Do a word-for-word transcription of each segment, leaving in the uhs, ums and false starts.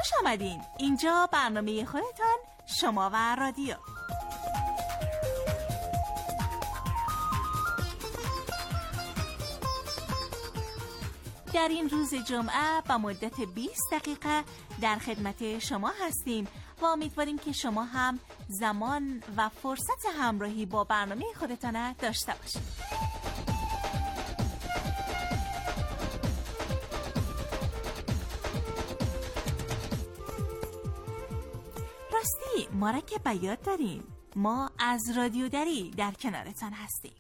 خوش آمدین. اینجا برنامه خودتان، شما و رادیو. در این روز جمعه با مدت بیست دقیقه در خدمت شما هستیم و امیدواریم که شما هم زمان و فرصت همراهی با برنامه خودتان داشته باشید. راستی ما را که بیاد داریم، ما از رادیو دری در کنارتان هستیم.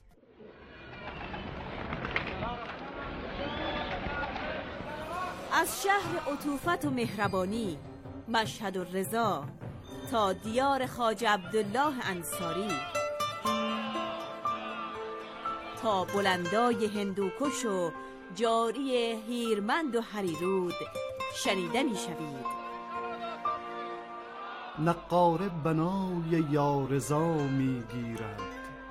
از شهر عطوفت و مهربانی، مشهد و رضا، تا دیار خواجه عبدالله انصاری، تا بلندای هندوکش و جاری هیرمند و هریرود شنیده می شوید. نقاره بنای یارضا می گیرد،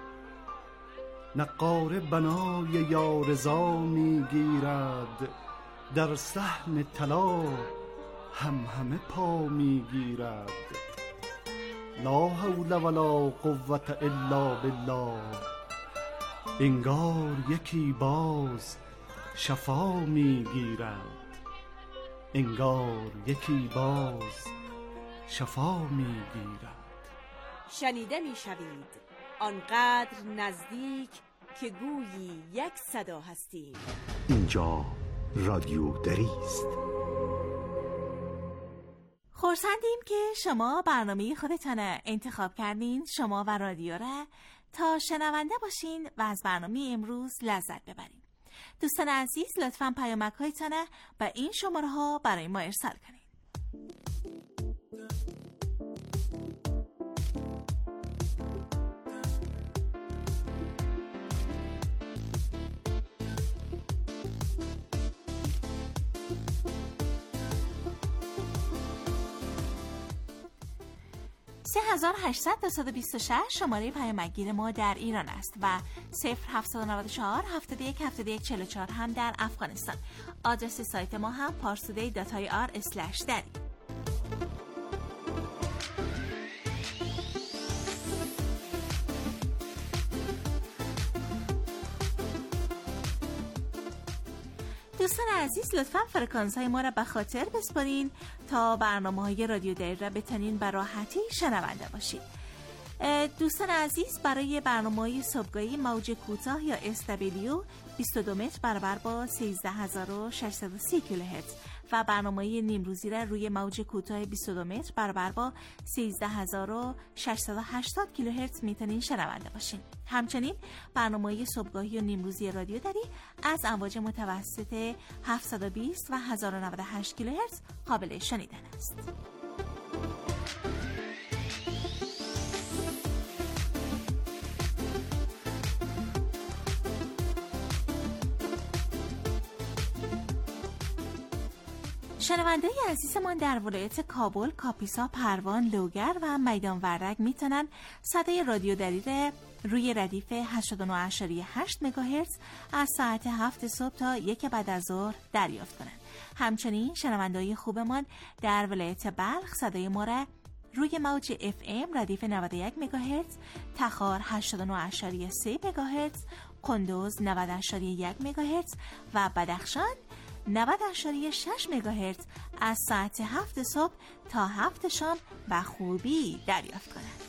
نقاره بنای یارضا می گیرد، در صحن طلا هم همه پا می گیرد. لا حول ولا قوة الا بالله، انگار یکی باز شفا می گیرد، انگار یکی باز شفا می گیرد. شنیده می شوید آنقدر نزدیک که گویی یک صدا هستیم. اینجا رادیو دری است. خرسندیم که شما برنامه خودتان انتخاب کردین، شما و رادیو را، تا شنونده باشین و از برنامه امروز لذت ببرین. دوستان عزیز، لطفاً پیامک‌هایتان به این شماره ها برای ما ارسال کنین. سه هزار و هشتصد و دویست و بیست و شش شماره پیامگیر ما در ایران است و صفر هفتصد و نود و چهار هفتاد و یک هفتاد و یک چهل و چهار هم در افغانستان. آدرس سایت ما هم پارسودی دات آی آر اسلش دری. دوستان عزیز، لطفاً فرکانس های ما را به خاطر بسپارین تا برنامه های رادیو دری را بتونین به راحتی شنونده باشید. دوستان عزیز، برای برنامه های صبحگاهی موج کوتاه یا اس دبلیو بیست و دو متر برابر با سیزده هزار و ششصد و سی کیلوهرتز و برنامه نیمروزی را روی موج کوتاه بیست و دو متر برابر با سیزده هزار و ششصد و هشتاد کیلوهرتز میتونین شنونده باشین. همچنین برنامه صبحگاهی و نیمروزی رادیو دری از امواج متوسط هفتصد و بیست و هزار و نود و هشت کیلوهرتز قابل شنیدن است. شنونده عزیزمان در ولایت کابل، کاپیسا، پروان، لوگر و میدان وردک میتونن صدای رادیو دری را روی ردیف هشتاد و نه ممیز هشت مگاهرتز از ساعت هفت صبح تا یک بعد از ظهر دریافت کنند. همچنین شنونده‌های خوبمان در ولایت بلخ صدای ما را روی موج اف ام ردیف نود و یک مگاهرتز، تخار هشتاد و نه ممیز سه مگاهرتز، قندوز نود ممیز یک مگاهرتز و بدخشان نود ممیز شش مگاهرتز از ساعت هفت صبح تا هفت شام به خوبی دریافت کنند.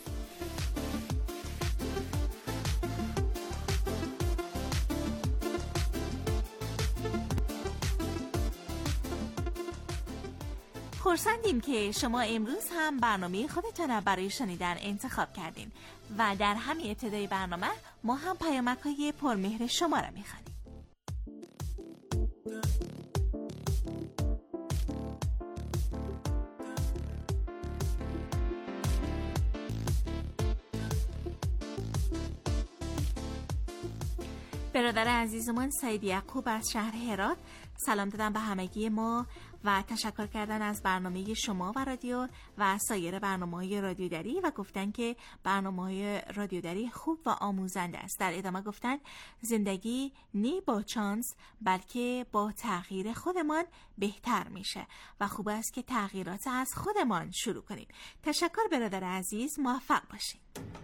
خرسندیم که شما امروز هم برنامه خودتان را برای شنیدن انتخاب کردین و در همین ابتدای برنامه ما هم پیامک‌های پرمهر شما را می‌خوانیم. برادر عزیزمون سید یعقوب از شهر هرات سلام دادن به همگی ما و تشکر کردن از برنامه شما و رادیو و سایر برنامه‌های رادیو دری و گفتن که برنامه‌های رادیو دری خوب و آموزنده است. در ادامه گفتن زندگی نی با چانس بلکه با تغییر خودمان بهتر میشه و خوب است که تغییرات از خودمان شروع کنیم. تشکر برادر عزیز، موفق باشید.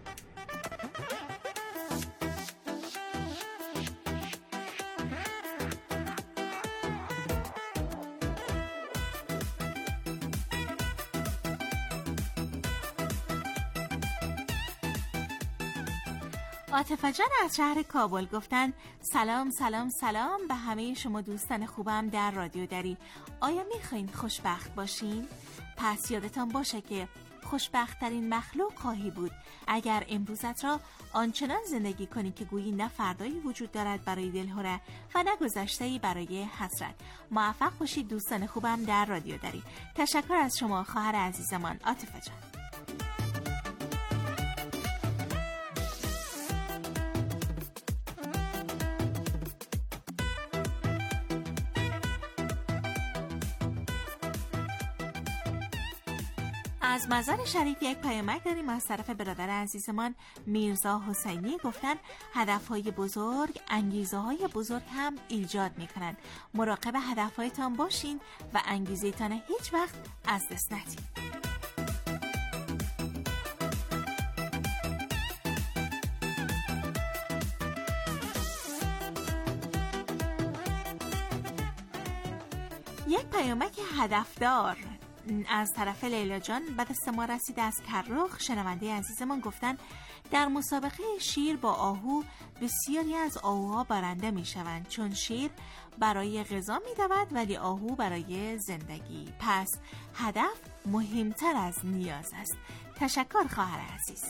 عاطفه جان از شهر کابل گفتن سلام سلام سلام به همه شما دوستان خوبم در رادیو دری. آیا میخواین خوشبخت باشین؟ پس یادتان باشه که خوشبخت‌ترین مخلوق خواهی بود اگر امروزت را آنچنان زندگی کنی که گویی نه فردایی وجود دارد برای دلهره و نه گذشته‌ای برای حسرت. موفق باشید دوستان خوبم در رادیو دری. تشکر از شما خواهر عزیزمان عاطفه جان. از مزار شریف یک پیامک داریم از طرف برادر عزیزمان میرزا حسینی. گفتن هدفهای بزرگ انگیزه های بزرگ هم ایجاد می کنند. مراقب هدفهایتان باشین و انگیزه تان هیچ وقت از دست ندید. یک پیامک هدفدار از طرف لیلا جان بعد از ما رسید از کرخ. شنونده عزیزمان گفتن در مسابقه شیر با آهو بسیاری از آهوها برنده می شوند چون شیر برای غذا می دود ولی آهو برای زندگی. پس هدف مهمتر از نیاز است. تشکر خواهر عزیز.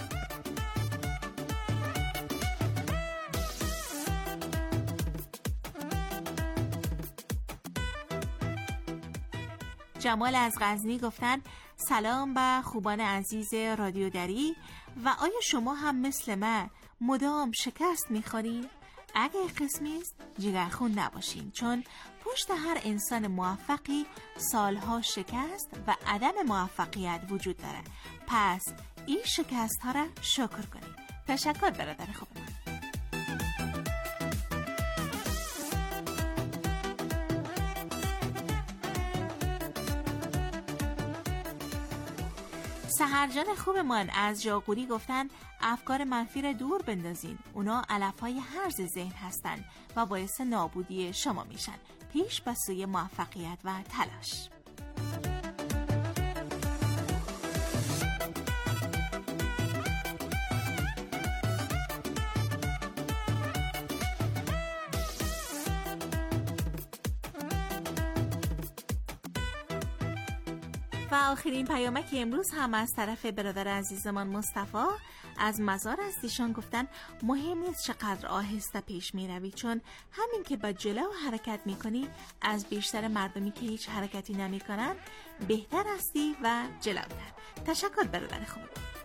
جمال از غزنی گفتن سلام به خوبان عزیز رادیو دری و آیا شما هم مثل من مدام شکست میخورین؟ اگه قسمی است جگرخون نباشین چون پشت هر انسان موفقی سالها شکست و عدم موفقیت وجود داره. پس این شکست ها را شکر کنید. تشکر برادر خوب من. سحرجان خوبمان از جاغوری گفتن افکار منفی را دور بندازین. اونا علفهای هرز ذهن هستن و باعث نابودی شما میشن. پیش به سوی موفقیت و تلاش. و آخرین پیامک امروز هم از طرف برادر عزیزمان مصطفی از مزار از دیشان گفتن مهم نیست چقدر آهسته پیش می روی چون همین که با جلو حرکت می کنی از بیشتر مردمی که هیچ حرکتی نمی کنن بهتر هستی و جلوتر. تشکر برادر خوب.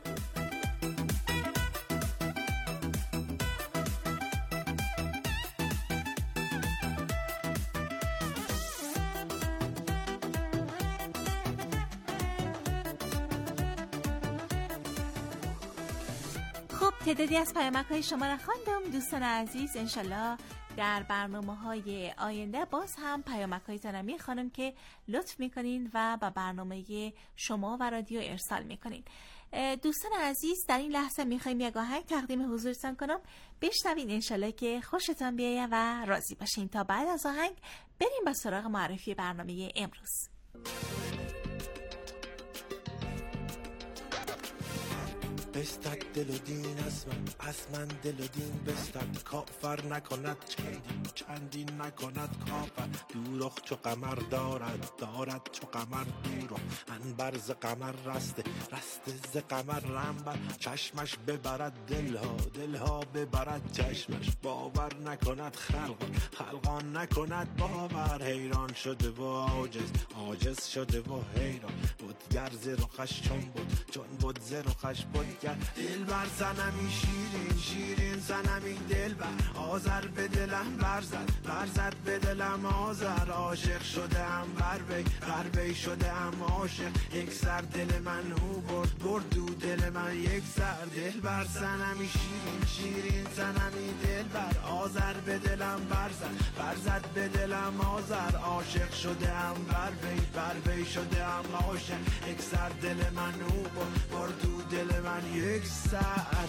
تعدادی از پیامک های شما را خواندم دوستان عزیز. انشالله در برنامه های آینده باز هم پیامک هایتان را میخوانم که لطف میکنین و به برنامه شما و رادیو ارسال میکنین. دوستان عزیز در این لحظه میخوایم یک آهنگ تقدیم حضورتان کنم. بشنوین انشالله که خوشتان بیاید و راضی باشین. تا بعد از آهنگ بریم به سراغ معرفی برنامه امروز. بستد دل و دین از من از من دل و دین بستد کافر نکند چندین چندین نکند کافر دوروخ چو قمر دارد دارد چو قمر دوروخ انبر ز قمر رسته رسته ز قمر رنبر چشمش ببرد دلها دلها ببرد چشمش باور نکند خلقان خلقان نکند باور حیران شده و عاجز عاجز شده و حیران بود گر ز رخش چون بود چون بود ز رخش بود کرد. دل بر زنمی شیرین شیرین زنمی دل بر آذر به دلم برزد برزد به دلم آذر. عاشق شده ام بر بی بر بی شده ام عاشق. یک سر دل من او برد برد دو دل من یک سر. دل بر زنمی شیرین شیرین زنمی دل بر آذر به دلم برزد برزد به دلم آذر. عاشق شده ام بر بی بر بی شده ام عاشق. یک سر دل من او برد برد دو دل من یک سر.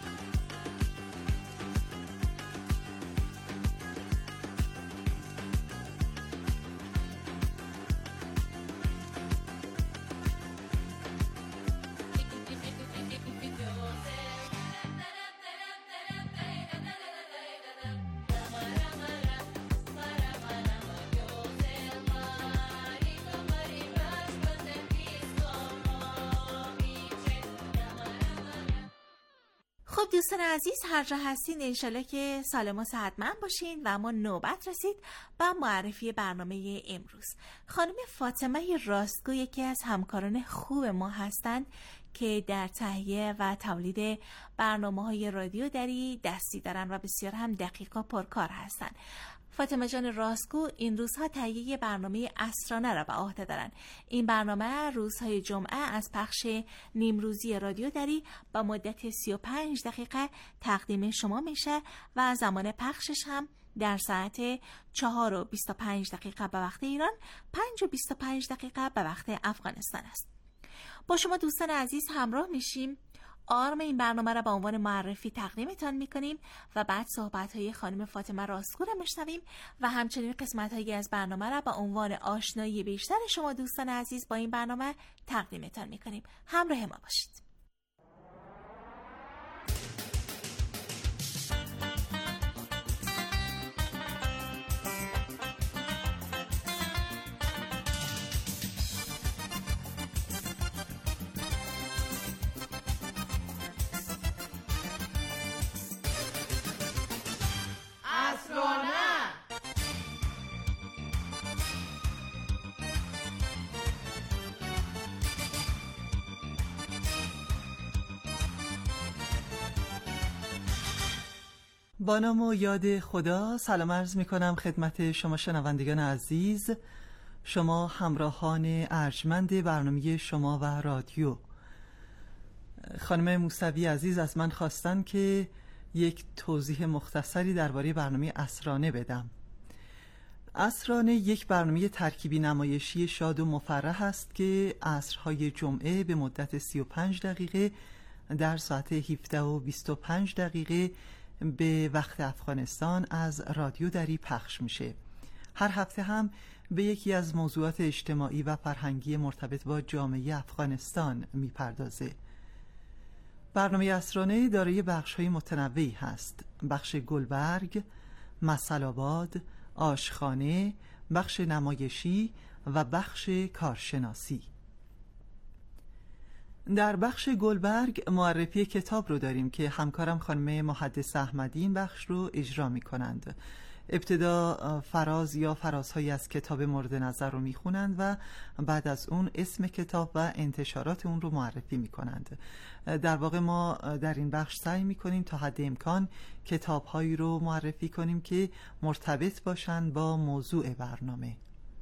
خب دوستان عزیز، هر جا هستین انشالله که سالم و صحتمند باشین و ما نوبت رسید با معرفی برنامه امروز. خانم فاطمه راستگو یکی از همکاران خوب ما هستند که در تهیه و تولید برنامه‌های رادیو دری دستی دارن و بسیار هم دقیق و پرکار هستند. فاطمه جان راستگو این روزها تهیه برنامه عصرانه را به عهده دارن. این برنامه روزهای جمعه از پخش نیمروزی رادیو دری با مدت سی و پنج دقیقه تقدیم شما میشه و زمان پخشش هم در ساعت چهار و بیست و پنج دقیقه به وقت ایران، پنج و بیست و پنج دقیقه به وقت افغانستان است. با شما دوستان عزیز همراه میشیم. آرم این برنامه را به عنوان معرفی تقدیمتان میکنیم و بعد صحبت‌های خانم فاطمه راستگو را میشنویم و همچنین قسمت‌هایی از برنامه را به عنوان آشنایی بیشتر شما دوستان عزیز با این برنامه تقدیمتان میکنیم. همراه ما باشید. با نام و یاد خدا سلام عرض می کنم خدمت شما شنوندگان عزیز، شما همراهان ارجمند برنامه شما و رادیو. خانم موسوی عزیز از من خواستن که یک توضیح مختصری درباره برنامه عصرانه بدم. عصرانه یک برنامه ترکیبی نمایشی شاد و مفرح است که عصرهای جمعه به مدت سی و پنج دقیقه در ساعت هفده و بیست و پنج دقیقه به وقت افغانستان از رادیو دری پخش میشه. هر هفته هم به یکی از موضوعات اجتماعی و فرهنگی مرتبط با جامعه افغانستان میپردازه. برنامه عصرانه دارای بخش‌های متنوعی هست: بخش گلبرگ، مسل‌آباد، آشخانه، بخش نمایشی و بخش کارشناسی. در بخش گلبرگ معرفی کتاب رو داریم که همکارم خانم محدث احمدی این بخش رو اجرا می کنند. ابتدا فراز یا فرازهایی از کتاب مورد نظر رو می خونند و بعد از اون اسم کتاب و انتشارات اون رو معرفی می کنند. در واقع ما در این بخش سعی می کنیم تا حد امکان کتاب هایی رو معرفی کنیم که مرتبط باشند با موضوع برنامه.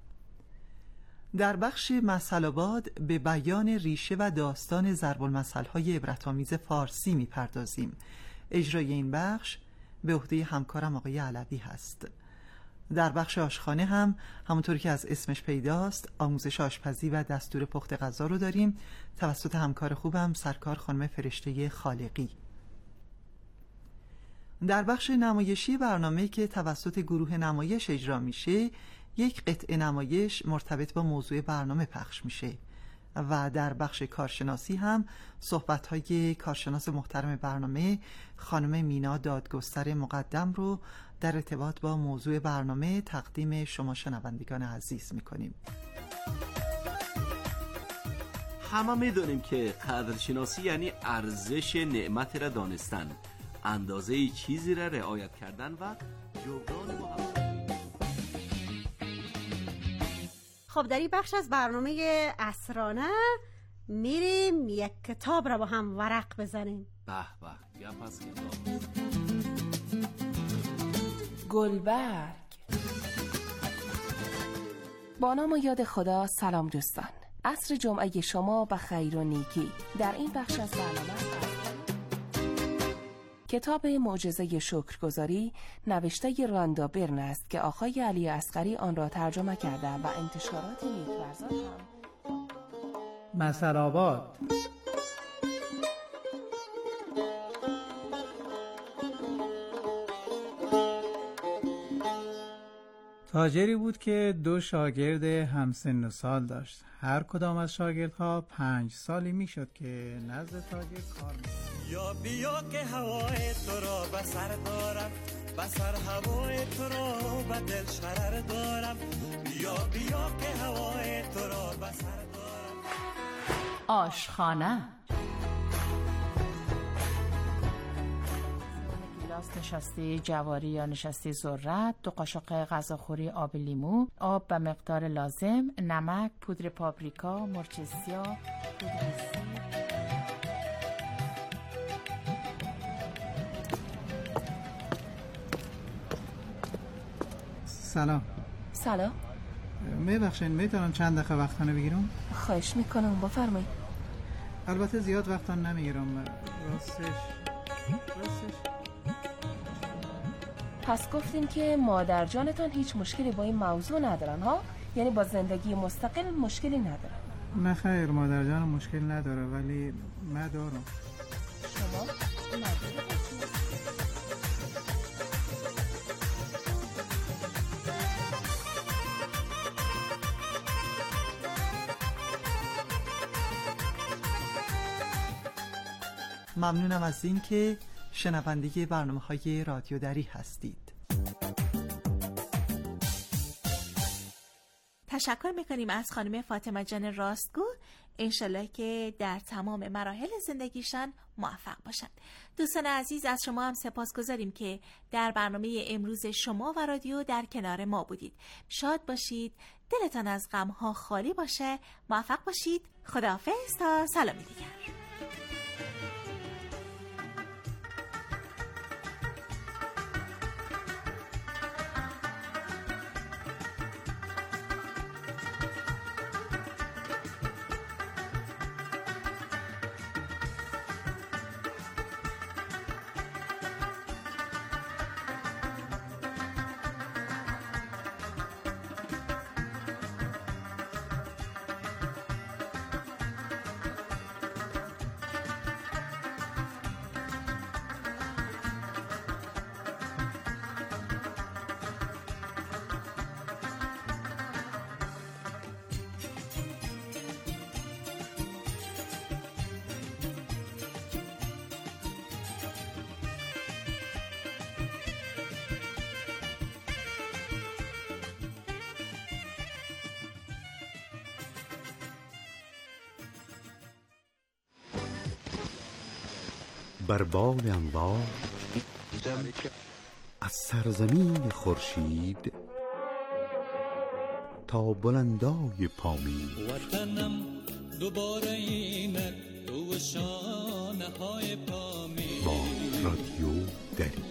در بخش مسل‌آباد به بیان ریشه و داستان ضرب المثل‌های عبرت‌آمیز فارسی می‌پردازیم. اجرای این بخش به عهده همکارم آقای علوی هست. در بخش آشخانه هم همونطوری که از اسمش پیداست آموزش آشپزی و دستور پخت غذا رو داریم توسط همکار خوبم سرکار خانم فرشته خالقی. در بخش نمایشی برنامه که توسط گروه نمایش اجرا میشه یک قطعه نمایش مرتبط با موضوع برنامه پخش میشه و در بخش کارشناسی هم صحبت‌های کارشناس محترم برنامه خانم مینا دادگستر مقدم رو در ارتباط با موضوع برنامه تقدیم شما شنوندگان عزیز میکنیم. همه میدونیم که قدرشناسی یعنی ارزش نعمت را دانستن، اندازه چیزی را رعایت کردن و جبران محبت. خب در این بخش از برنامه عصرانه میریم یک کتاب را با هم ورق بزنیم. به به، یا پس کتاب. گلبرگ. با نام و یاد خدا. سلام دوستان، عصر جمعه شما به خیر و نیکی. در این بخش از برنامه کتاب معجزه شکرگزاری نوشته راندا برن است که آقای علی اصغری آن را ترجمه کرده و انتشارات نیک‌ورزان هم. مسرآباد. تاجری بود که دو شاگرد همسن و سال داشت. هر کدام از شاگردها پنج سالی میشد که نزد تاجر کار می‌کرد. یا بیا که هوای تو را به سر دارم، به سر هوای تو را به دل شرر دارم. بیا بیا که هوای تو را به سر دارم. آشخانه. گیلاس نشسته جواری یا نشسته ذرت، دو قاشق غذاخوری آب لیمو، آب به مقدار لازم، نمک، پودر پاپریکا، مرچ سیاه، پودر سیر. سلام. سلام. میبخشین میتونم چند دقیقه وقتانه بگیرم؟ خواهش میکنم، بفرمایید. البته زیاد وقتان نمیگیرم. راستش راستش پس گفتین که مادر جانتان هیچ مشکلی با این موضوع ندارن ها؟ یعنی با زندگی مستقل مشکلی ندارن؟ نه خیر، مادر جان مشکل نداره، ولی من دارم. شما نداره؟ ممنونم از این که شنونده برنامه‌های رادیو دری هستید. تشکر میکنیم از خانم فاطمه جان راستگو. انشالله که در تمام مراحل زندگیشان موفق باشند. دوستان عزیز، از شما هم سپاسگزاریم که در برنامه امروز شما و رادیو در کنار ما بودید. شاد باشید، دلتان از غم‌ها خالی باشه، موفق باشید. خداحافظ تا سلامی دیگر. بر بال انوار از سرزمین خورشید تا بلندای پامید، وطنم دوباره اینک تو شانه های پامید. با رادیو دری.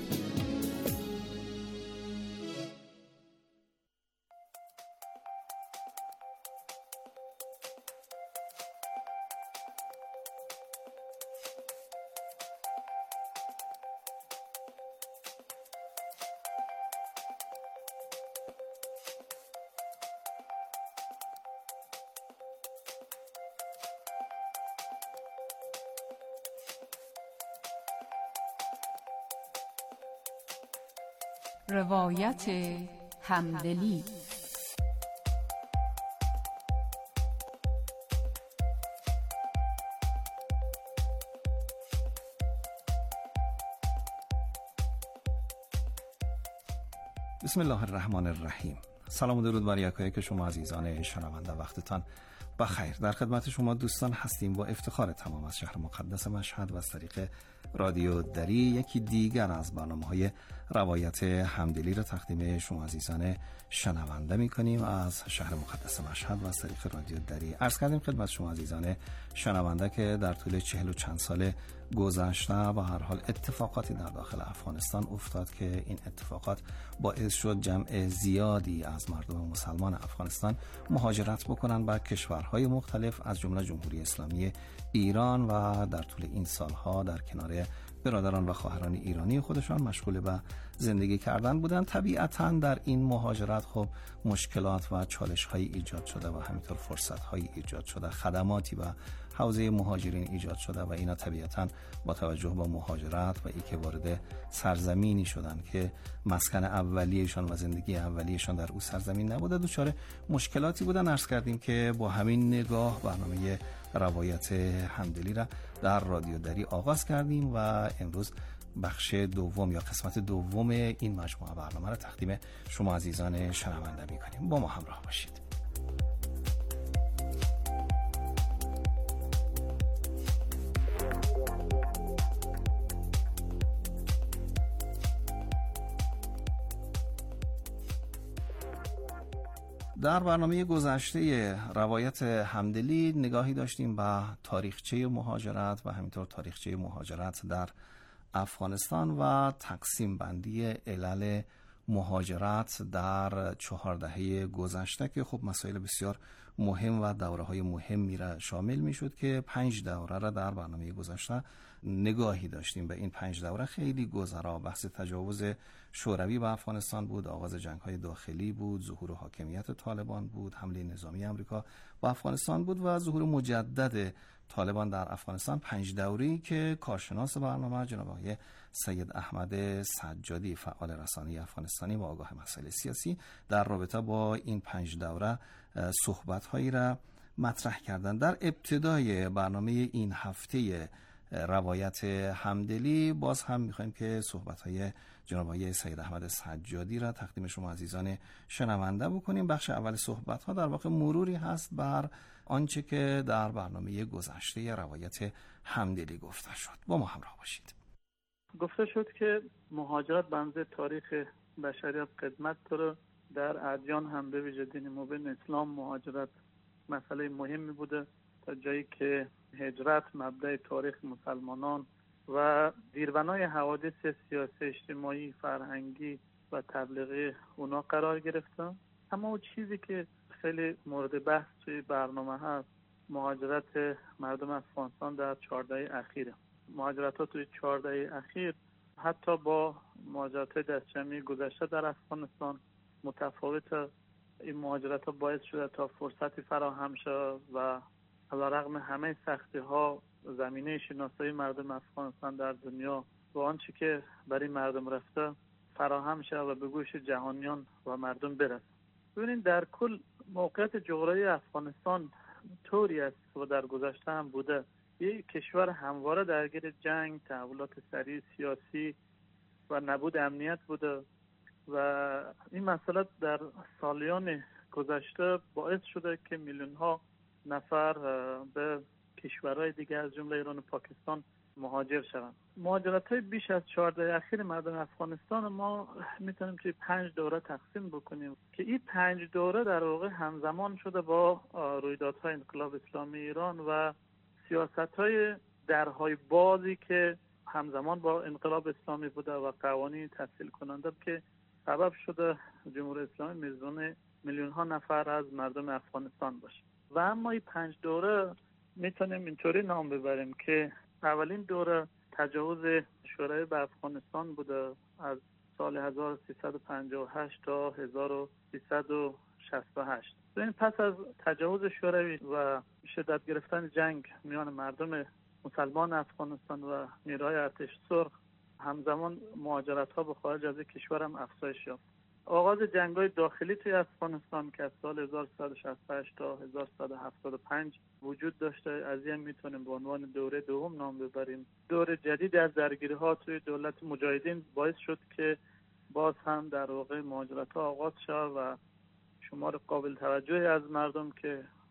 روایت همدلی. بسم الله الرحمن الرحیم. سلام و درود بر یکایک شما عزیزان شنونده وقتتان. بخیر. در خدمت شما دوستان هستیم با افتخار تمام از شهر مقدس مشهد و از طریق رادیو دری یکی دیگر از برنامه‌های روایت همدلی را تقدیم شما عزیزان شنونده می‌کنیم از شهر مقدس مشهد و از طریق رادیو دری. عرض کردیم خدمت شما عزیزان شنونده که در طول چهل و چند سال گذشته با هر حال اتفاقاتی در داخل افغانستان افتاد که این اتفاقات باعث شد جمع زیادی از مردم مسلمان افغانستان مهاجرت بکنند به کشورهای مختلف از جمله جمهوری اسلامی ایران و در طول این سالها در کنار برادران و خواهران ایرانی خودشان مشغول به زندگی کردن بودند. طبیعتاً در این مهاجرت خب مشکلات و چالش‌های ایجاد شده و همینطور فرصت‌های ایجاد شده، خدماتی و حوزه مهاجرین ایجاد شده و اینا طبیعتاً با توجه به مهاجرت و ای که وارد سرزمینی شدن که مسکن اولیه‌شان و زندگی اولیه‌شان در او سرزمین نبوده دچار مشکلاتی بودن. عرض کردیم که با همین نگاه برنامه روایت همدلی را در رادیو دری آغاز کردیم و امروز بخش دوم یا قسمت دوم این مجموعه برنامه را تقدیم شما عزیزان شنونده می‌کنیم. با ما همراه باشید. در برنامه گذشته روایت همدلی نگاهی داشتیم به تاریخچه مهاجرت و همینطور تاریخچه مهاجرت در افغانستان و تقسیم بندی علل مهاجرت در چهار دهه گذشته که خب مسائل بسیار مهم و دوره‌های مهمی را شامل می‌شد که پنج دوره را در برنامه گذشته نگاهی داشتیم. به این پنج دوره خیلی گذرا بحث تجاوز شوروی به افغانستان بود، آغاز جنگ‌های داخلی بود، ظهور حاکمیت طالبان بود، حمله نظامی آمریکا به افغانستان بود و ظهور مجدد طالبان در افغانستان. پنج دوره‌ای که کارشناس برنامه جناب آقای سید احمد سجادی فعال رسانه‌ای افغانستانی و آگاه مسائل سیاسی در رابطه با این پنج دوره صحبت‌هایی را مطرح کردن. در ابتدای برنامه این هفته روایت همدلی باز هم می‌خوایم که صحبت‌های جناب آقای سید احمد سجادی را تقدیم شما عزیزان شنونده بکنیم. بخش اول صحبت‌ها در واقع مروری هست بر آنچه که در برنامه گذشته روایت همدلی گفته شد. با ما همراه باشید. گفته شد که مهاجرت بنظر تاریخ بشریت قدمت داره. در ادیان هم به ویژه دین مبین اسلام مهاجرت مسئله مهمی بوده تا جایی که هجرت مبدأ تاریخ مسلمانان و دیربنای حوادث سیاسی اجتماعی فرهنگی و تبلیغی اونا قرار گرفته. اما اون چیزی که خیلی مورد بحث توی برنامه هست مهاجرت مردم افغانستان در چهار دهه اخیره. مهاجرت ها توی چهار دهه اخیر حتی با مهاجرت دستجمعی گذشته در افغانستان متفاوت. این مهاجرت ها باعث شده تا فرصتی فراهم شد و علیرغم همه سختی ها زمینه شناسایی مردم افغانستان در دنیا و آنچه که برای مردم رفته فراهم شد و به گوش جهانیان و مردم برسد. ببینید در کل موقعیت جغرافیایی افغانستان طوری است و در گذشته هم بوده، یک کشور همواره درگیر جنگ، تحولات سریع سیاسی و نبود امنیت بوده و این مسئله در سالیان گذشته باعث شده که میلیون ها نفر به کشورهای دیگه از جمله ایران و پاکستان مهاجر شوند. مهاجرت‌های بیش از چهار دهه اخیر مردم افغانستان ما میتونیم که پنج دوره تقسیم بکنیم که این پنج دوره در واقع همزمان شده با رویدادهای انقلاب اسلامی ایران و سیاست‌های درهای بازی که همزمان با انقلاب اسلامی بوده و قوانین تسهیل کننده که سبب شده جمهوری اسلامی میزبان میلیون ها نفر از مردم افغانستان باشه. و اما این پنج دوره میتونیم اینطوری نام ببریم که اولین دوره تجاوز شوروی به افغانستان بوده از سال هزار و سیصد و پنجاه و هشت تا هزار و سیصد و شصت و هشت. این پس از تجاوز شوروی و شدت گرفتن جنگ میان مردم مسلمان افغانستان و نیروهای ارتش سرخ همزمان مهاجرت ها به خارج از کشور هم افزایش یافت. آغاز جنگ‌های داخلی توی افغانستان که از سال هزار و سیصد و شصت و هشت تا هزار و سیصد و هفتاد و پنج وجود داشته، از این میتونیم به عنوان دوره دوم نام ببریم. دوره جدید از درگیری‌ها توی دولت مجاهدین باعث شد که باز هم در واقع مهاجرت‌ها آغاز شد و شمار قابل توجهی از مردم که خب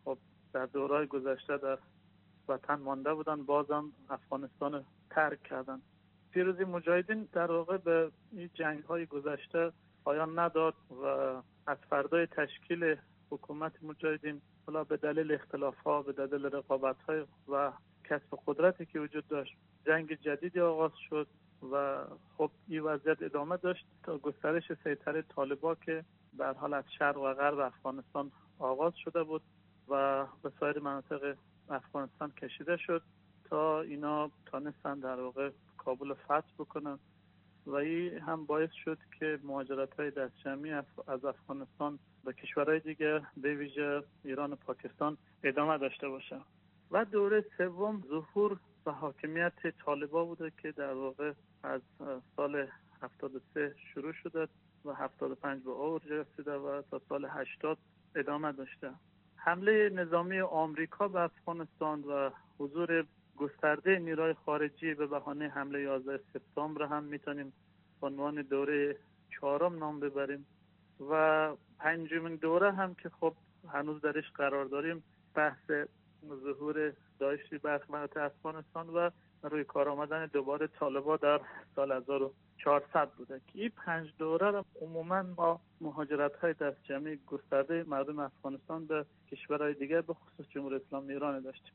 در دورهای گذشته در وطن مانده بودن بازم افغانستان ترک کردن. پیروزی مجاهدین در واقع به این جنگ‌های گذشته پایان نداد و از فردای تشکیل حکومت مجاهدین حالا به دلیل اختلاف‌ها، به دلیل رقابت‌های و کسب قدرتی که وجود داشت، جنگ جدیدی آغاز شد و خب این وضعیت ادامه داشت تا گسترش سیطره طالبان که به هر حال از شرق و غرب افغانستان آغاز شده بود و به سایر مناطق افغانستان کشیده شد تا اینا تانستن در واقع کابل فتح بکنن و این هم باعث شد که مهاجرت‌های دستجمعی از افغانستان به کشورهای دیگه به ویژه ایران و پاکستان ادامه داشته باشه. و دوره سوم ظهور و حاکمیت طالبان بوده که در واقع از سال هفتاد و سه شروع شده و هفتاد و پنج به اوج رسیده و تا سال هشتاد ادامه داشته. حمله نظامی آمریکا به افغانستان و حضور گسترده نیروهای خارجی به بهانه حمله یازده سپتامبر هم میتونیم به عنوان دوره چهارم نام ببریم و پنجمین دوره هم که خب هنوز درش قرار داریم بحث ظهور داعش برخی مناطق افغانستان و روی کار آمدن دوباره طالبان در سال هزار و چهارصد بوده که این پنج دوره را عموما ما مهاجرت‌های دستجمعی گسترده مردم افغانستان به کشورهای دیگر به خصوص جمهوری اسلامی ایران داشتیم.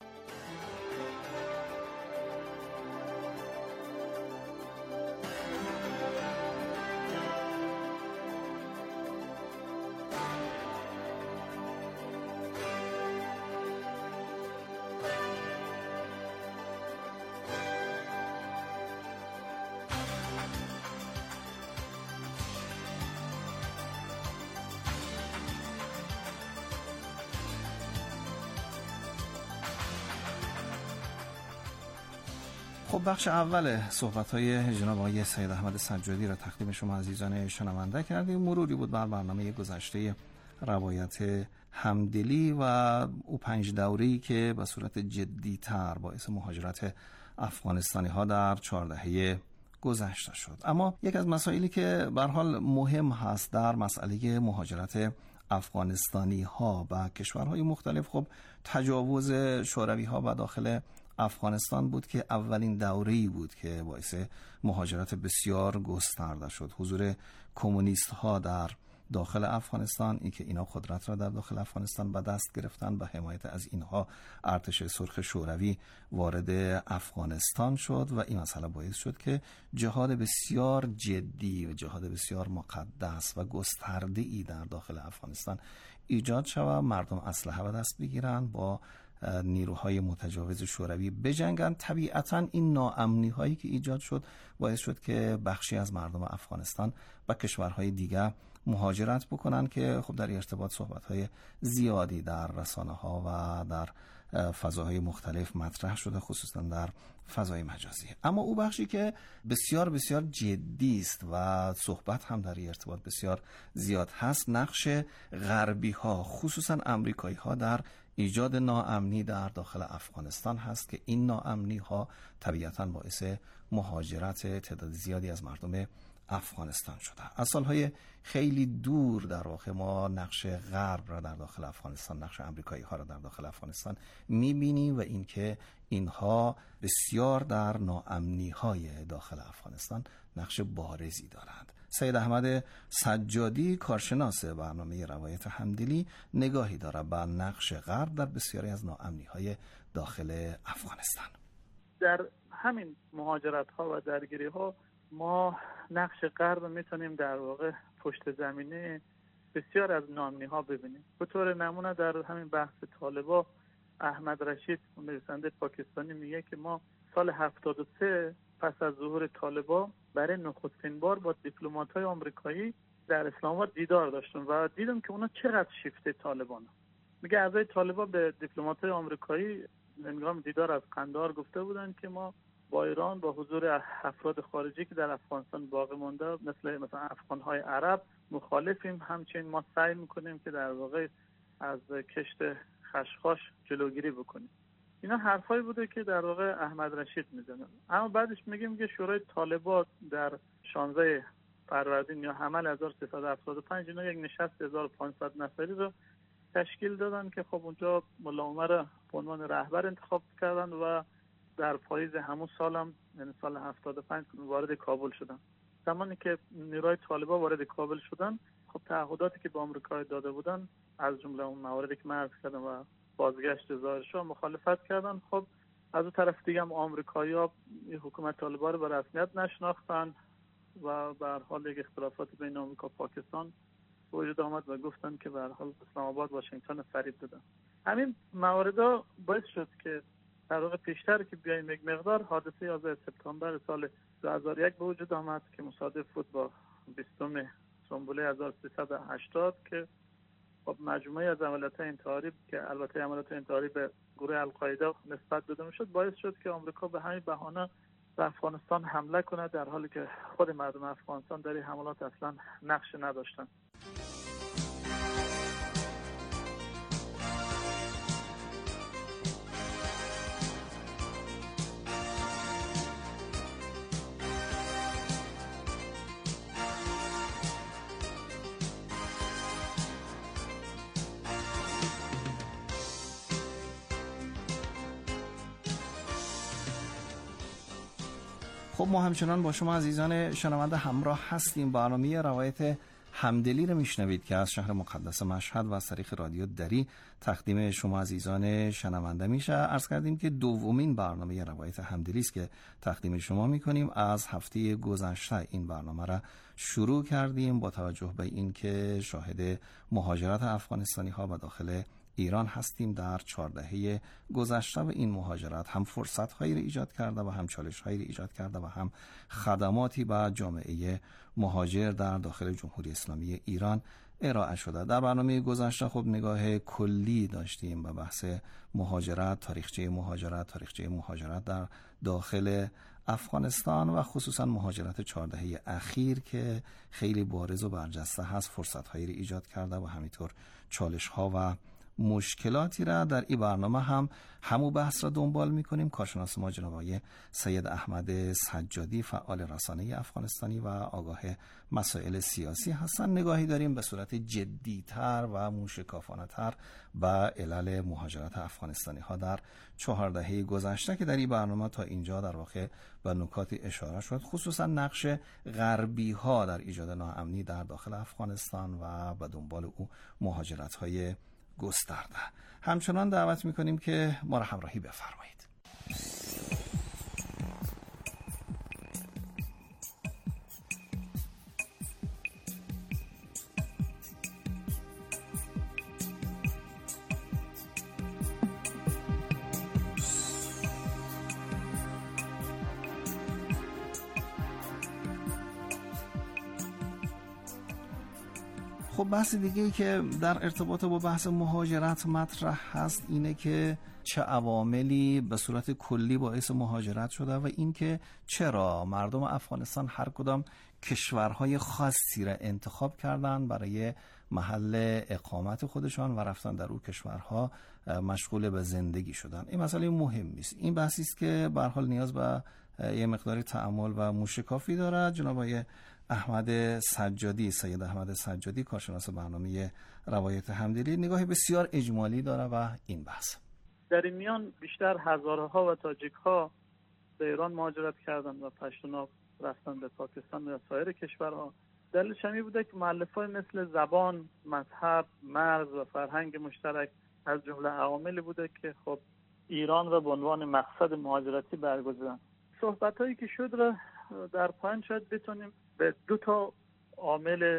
خب بخش اول صحبت‌های جناب آقای سید احمد سجادی را تقدیم شما عزیزان شنونده کردیم. مروری بود بر برنامه گذشته روایت همدلی و او پنج دوره‌ای که به صورت جدی‌تر باعث مهاجرت افغانستانی ها در چهار دهه گذشته شد. اما یک از مسائلی که به هر حال مهم هست در مسئله مهاجرت افغانستانی ها به کشورهای مختلف، خب تجاوز شوروی ها به داخل افغانستان بود که اولین دوره‌ای بود که باعث مهاجرت بسیار گسترده شد. حضور کمونیست ها در داخل افغانستان، این که اینا قدرت را در داخل افغانستان به دست گرفتن، به حمایت از اینها ارتش سرخ شوروی وارد افغانستان شد و این مسئله باعث شد که جهاد بسیار جدی و جهاد بسیار مقدس و گسترده‌ای در داخل افغانستان ایجاد شود. مردم اسلحه به دست بگیرن، با نیروهای متجاوز شوروی بجنگن. طبیعتا این ناامنی هایی که ایجاد شد باعث شد که بخشی از مردم افغانستان به کشورهای دیگر مهاجرت بکنن که خب در ارتباط صحبت های زیادی در رسانه ها و در فضاهای مختلف مطرح شده، خصوصا در فضای مجازی. اما او بخشی که بسیار بسیار جدی است و صحبت هم در ارتباط بسیار زیاد هست، نقش غربی ها خصوصا امریکایی ها در ایجاد ناامنی در داخل افغانستان هست که این ناامنی ها طبیعتاً باعث مهاجرت تعداد زیادی از مردم افغانستان شده. از سالهای خیلی دور در واقع ما نقش غرب را در داخل افغانستان، نقش امریکایی ها را در داخل افغانستان میبینیم و اینکه اینها بسیار در ناامنی های داخل افغانستان نقش بارزی دارند. سید احمد سجادی، کارشناس برنامه روایت همدلی، نگاهی داره به نقش غرب در بسیاری از ناامنی های داخل افغانستان. در همین مهاجرت ها و درگیری ها ما نقش غرب میتونیم در واقع پشت زمینه بسیار از ناامنی ها ببینیم. به طور نمونه در همین بحث طالبان، احمد رشید نویسنده پاکستانی میگه که ما سال هفتاد و سه پس از ظهور طالبان برای نخستین بار با دیپلمات‌های آمریکایی در اسلام آباد دیدار داشتم و دیدم که اونا چقدر شیفته طالبان. میگه اعضای طالبان به دیپلمات‌های آمریکایی هنگام دیدار از قندهار گفته بودند که ما با ایران با حضور افراد خارجی که در افغانستان باقی مانده مثل مثلا افغان‌های عرب مخالفیم، همچنین ما سعی میکنیم که در واقع از کشت خشخاش جلوگیری بکنیم. اینا حرفایی بوده که در واقع احمد رشید میزنه. اما بعدش میگیم که شورای طالبان در شانزده فروردین یا حمل هزار و سیصد و هفتاد و پنج اینا یک نشست هزار و پانصد نفری رو تشکیل دادن که خب اونجا ملا عمر به عنوان رهبر انتخاب کردن و در پاییز همون سالم یعنی سال هفتاد و پنج وارد کابل شدن. زمانی که نیروهای طالبان وارد کابل شدن خب تعهداتی که به آمریکا داده بودن از جمله اون مواردی که من عرض کردم و بازگشت ظاهرشاه مخالفت کردن. خب از اون طرف دیگه هم آمریکایی‌ها حکومت طالبان رو به رسمیت نشناختن و به هر حال یک اختلافات بین آمریکا و پاکستان وجود آمد و گفتن که به هر حال اسلام آباد واشنگتن فریب دادن. همین مواردا باعث شد که در واقع پیشتر که بیایم یک مقدار حادثه یازده سپتامبر سال دو هزار و یک به وجود آمد که مصادف بود با بیستم سنبله هزار و سیصد و هشتاد که خب مجموعه از عملیات انتحاری که البته عملیات انتحاری به گروه القاعده نسبت داده میشد باعث شد که آمریکا به همین بهانه به افغانستان حمله کنه، در حالی که خود مردم افغانستان در این حملات اصلا نقش نداشتن. خب ما همچنان با شما عزیزان شنونده همراه هستیم. برنامه روایت همدلی رو میشنوید که از شهر مقدس مشهد و از طریق رادیو دری تقدیم شما عزیزان شنونده میشه. عرض کردیم که دومین برنامه روایت همدلی است که تقدیم شما میکنیم. از هفته گذشته این برنامه را شروع کردیم با توجه به این که شاهد مهاجرت افغانستانی ها به داخل ایران هستیم. در چهار دهه گذشته و این مهاجرت هم فرصت‌هایی را ایجاد کرده و هم چالش‌هایی را ایجاد کرده و هم خدماتی به جامعه مهاجر در داخل جمهوری اسلامی ایران ارائه شده. در برنامه گذشته خب نگاه کلی داشتیم به بحث مهاجرت، تاریخچه مهاجرت، تاریخچه مهاجرت در داخل افغانستان و خصوصا مهاجرت چهار دهه اخیر که خیلی بارز و برجسته هست، فرصت‌هایی را ایجاد کرده و همینطور چالش‌ها و مشکلاتی را. در این برنامه هم همو بحث را دنبال میکنیم. کارشناس ما جناب آقای سید احمد سجادی، فعال رسانه افغانستانی و آگاه مسائل سیاسی هستن. نگاهی داریم به صورت جدی‌تر و موشکافانه‌تر به علل مهاجرت افغانستانی ها در چهار دهه گذشته که در این برنامه تا اینجا در واقع به نکاتی اشاره شد، خصوصا نقش غربی ها در ایجاد ناامنی در داخل افغانستان و به دنبال او مهاجرت های گسترده. همچنان دعوت میکنیم که ما را همراهی بفرمایید. خب بحث دیگه ای که در ارتباط با بحث مهاجرت مطرح هست اینه که چه عواملی به صورت کلی باعث مهاجرت شده و اینکه چرا مردم افغانستان هر کدام کشورهای خاصی را انتخاب کردن برای محل اقامت خودشان و رفتن در اون کشورها مشغول به زندگی شدن. این مسئله مهمی است. این بحثی است که به هر حال نیاز به یه مقداری تأمل و موشکافی دارد. جناب آقای احمد سجادی، سید احمد سجادی، کارشناس برنامه روایت همدلی، نگاهی بسیار اجمالی داره و این بحث. در این میان بیشتر هزاره ها و تاجیک ها به ایران مهاجرت کردند و پشتونا رفتن به پاکستان و سایر کشورها. دلیلش همی بوده که مؤلفه‌ای مثل زبان، مذهب، مرز و فرهنگ مشترک از جمله عواملی بوده که خب ایران را به عنوان مقصد مهاجرتی برگزیدن. صحبت‌هایی که شد را در پایان شاید بتونیم به دو تا عامل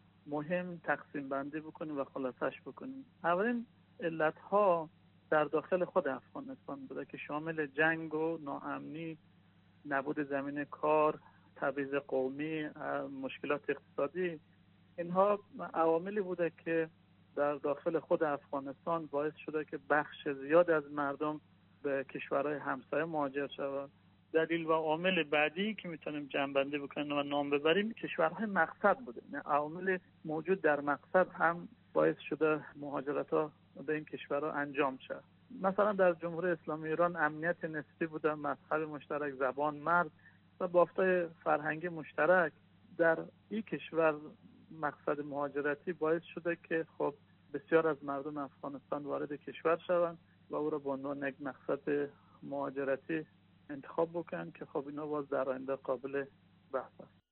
مهم تقسیم بندی بکنیم و خلاصش بکنیم. اولین علت‌ها در داخل خود افغانستان بوده که شامل جنگ و ناامنی، نبود زمین کار، تبعیض قومی، مشکلات اقتصادی. اینها عواملی بوده که در داخل خود افغانستان باعث شده که بخش زیاد از مردم به کشورهای همسایه مهاجر شود. دلیل و عامل بعدی که میتونیم جمع‌بندی بکنیم و نام ببریم کشورهای مقصد بوده. یعنی عوامل موجود در مقصد هم باعث شده مهاجرت‌ها به این کشورها انجام شد. مثلا در جمهوری اسلامی ایران امنیت نسبی بوده، مذهب مشترک، زبان، مرز و بافت‌های فرهنگی مشترک در این کشور مقصد مهاجرتی باعث شده که خب بسیار از مردم افغانستان وارد کشور شوند و او را به عنوان یک مقصد مهاجرتی انتخاب بکنند که خب اینا باز در آینده قابل بحث است.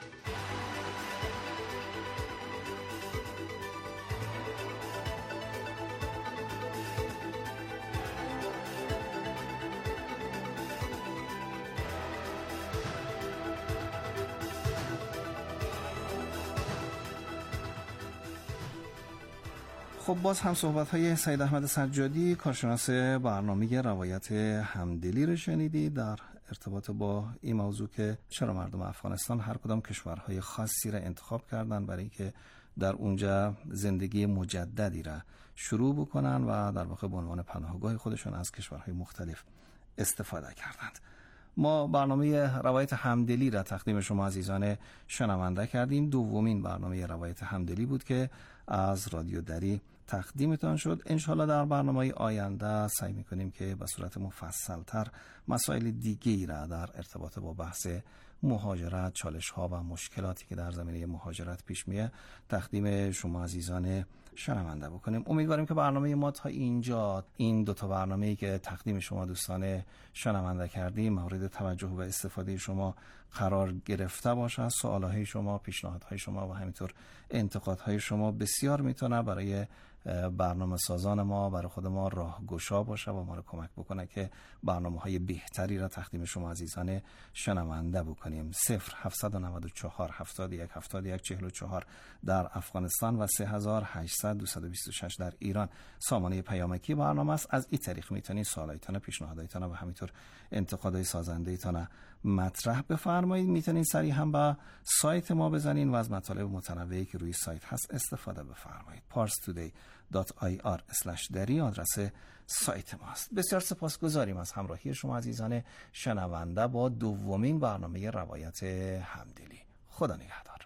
خب باز هم صحبت های سید احمد سجادی کارشناس برنامه روایت همدلی رو شنیدید در ارتباط با این موضوع که چرا مردم افغانستان هر کدام کشورهای خاصی را انتخاب کردن برای اینکه در اونجا زندگی مجددی را شروع بکنن و در واقع به عنوان پناهگاه خودشون از کشورهای مختلف استفاده کردند. ما برنامه روایت همدلی را تقدیم شما عزیزان شنونده کردیم. دومین برنامه روایت همدلی بود که از رادیو دری تقدیمتان شد. انشالله در برنامه آینده سعی میکنیم که به صورت مفصلتر مسائل دیگه‌ای را در ارتباط با بحث مهاجرت، چالش ها و مشکلاتی که در زمینه مهاجرت پیش میه تقدیم شما عزیزان شنونده بکنیم. امیدواریم که برنامه ما تا اینجا، این دوتا برنامه‌ای که تقدیم شما دوستان شنونده کردیم، مورد توجه و استفاده شما قرار گرفته باشه. سوالهای شما، پیشنهادهای شما و همینطور انتقادهای شما بسیار میتونه برای برنامه سازان ما، برای خود ما راهگشا باشه و ما رو کمک بکنه که برنامه های بهتری را تقدیم شما عزیزان شنونده بکنیم. صفر هفتصد و نود و چهار هفتاد و یک هفتاد و یک چهل و چهار در افغانستان و سه هزار و هشتصد دویست و بیست و شش در ایران سامانه پیامکی برنامه است. از این طریق میتونید سوالایتان، پیشنهادایتان و همینطور انتقادهای سازنده‌ایتان مطرح بفرمایید. میتونید سریع هم به سایت ما بزنین و از مطالب متنوعی که روی سایت هست استفاده بفرمایید. پارس تودی دات آی آر اسلش دری آدرس سایت ماست. بسیار سپاسگزاریم از همراهی شما عزیزان شنونده با دومین برنامه روایت همدلی. خدا نگهدار.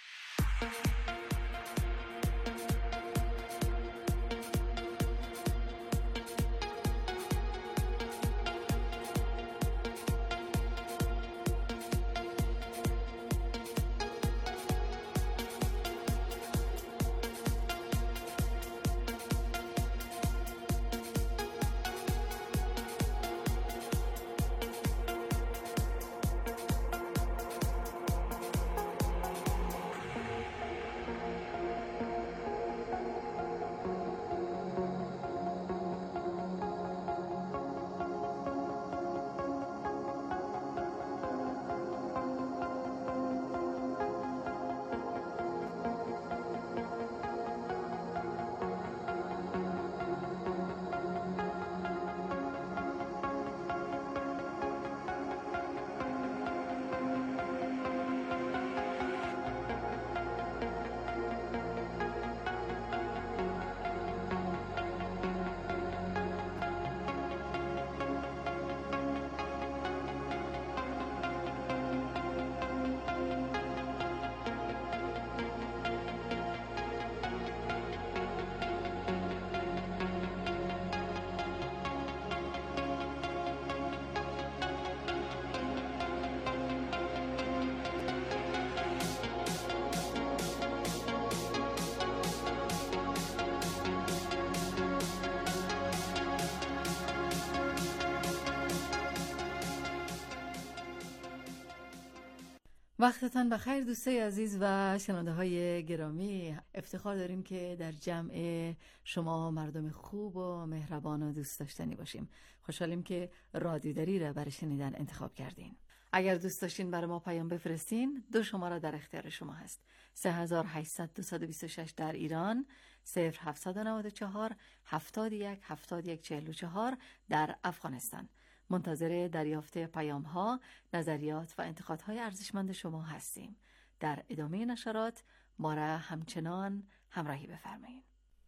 وقتتان بخیر دوستای عزیز و شنونده های گرامی. افتخار داریم که در جمع شما مردم خوب و مهربان و دوست داشتنی باشیم. خوشحالیم که رادیو دری را برای شنیدن انتخاب کردین. اگر دوست داشتین برای ما پیام بفرستین، دو شماره در اختیار شما هست. سه هزار و هشتصد دویست و بیست و شش در ایران، صفر هفتصد و نود و چهار هفتاد و یک هفتاد و یک چهل و چهار در افغانستان. منتظر دریافت پیام ها، نظریات و انتقادهای ارزشمند شما هستیم. در ادامه نشرات ما را همچنان همراهی بفرمایید.